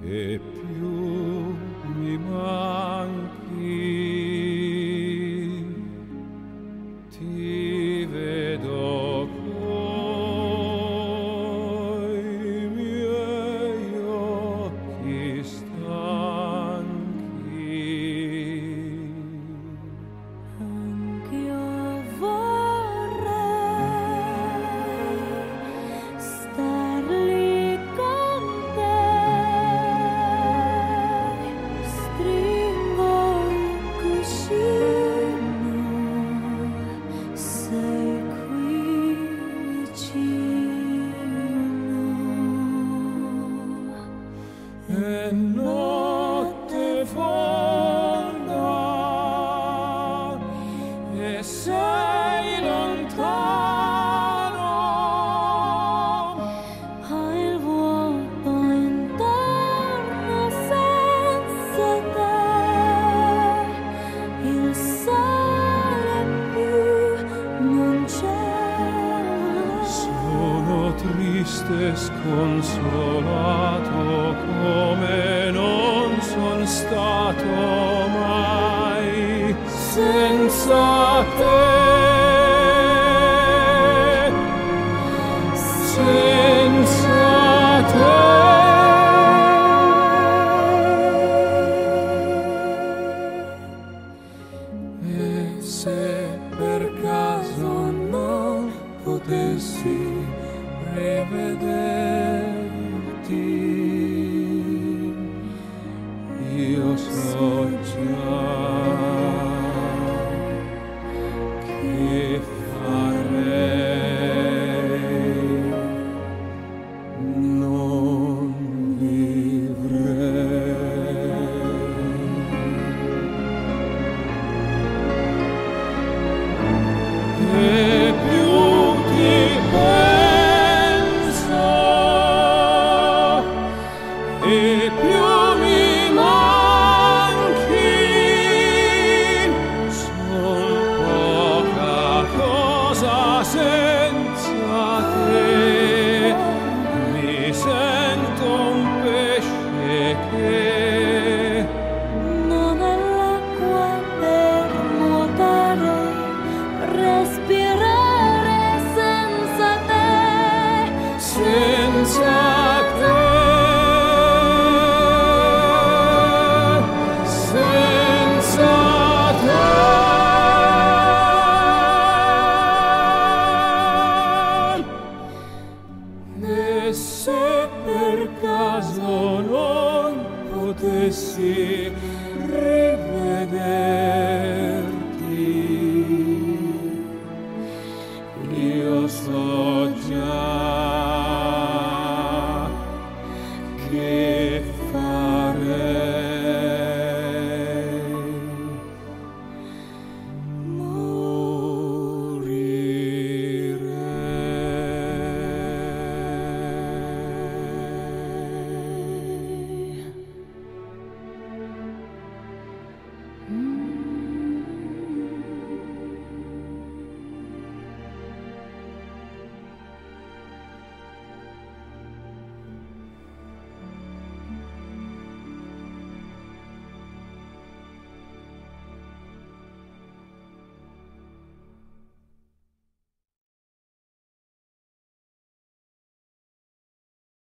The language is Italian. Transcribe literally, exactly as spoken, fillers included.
e più mi manchi. Ti vedo coi miei occhi stanchi. Anch'io vorrei star lì con te, stringo il cuscino, sei qui vicino. E notte fonda e sei lontano. Hai il vuoto intorno senza te, il sole più non c'è. Sono triste e sconsolato come non son stato mai senza te. Senza te. E se per caso non potessi rivederti, io so già che farei, non vivrei. E più ti penso e più mi manchi. Son poca cosa senza te, mi sento un pesce che Non ho l'acqua per nuotare, respirare senza te. senza te, senza te. E se per caso non potessi rivederti, io so già che farei, morirei. Mm.